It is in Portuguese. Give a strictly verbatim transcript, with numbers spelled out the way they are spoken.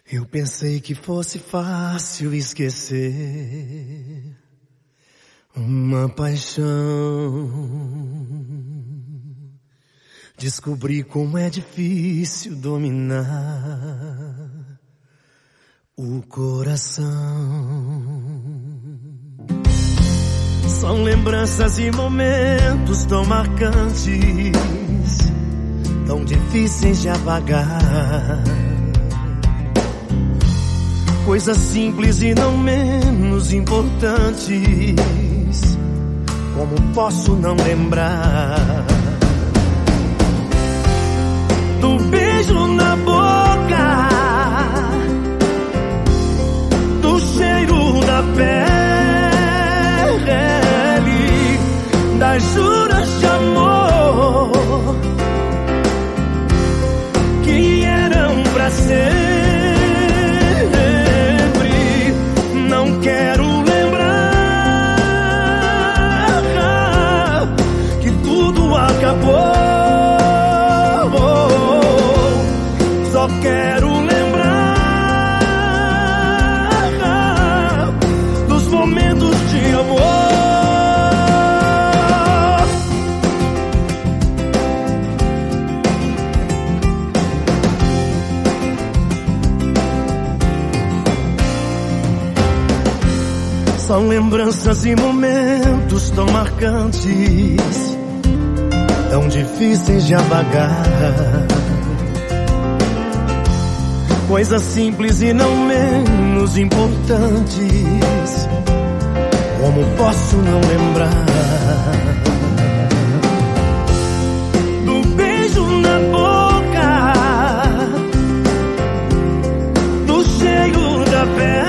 Eu pensei que fosse fácil esquecer uma paixão. Descobri como é difícil dominar o coração. São lembranças e momentos tão marcantes, tão difíceis de apagar. Coisas simples e não menos importantes, como posso não lembrar do beijo na boca, do cheiro da pele, das juras de amor que eram pra ser. Não quero lembrar que tudo acabou. Só quero lembrar dos momentos de amor. São lembranças e momentos tão marcantes, tão difíceis de apagar. Coisas simples e não menos importantes, como posso não lembrar do beijo na boca, do cheiro da pele,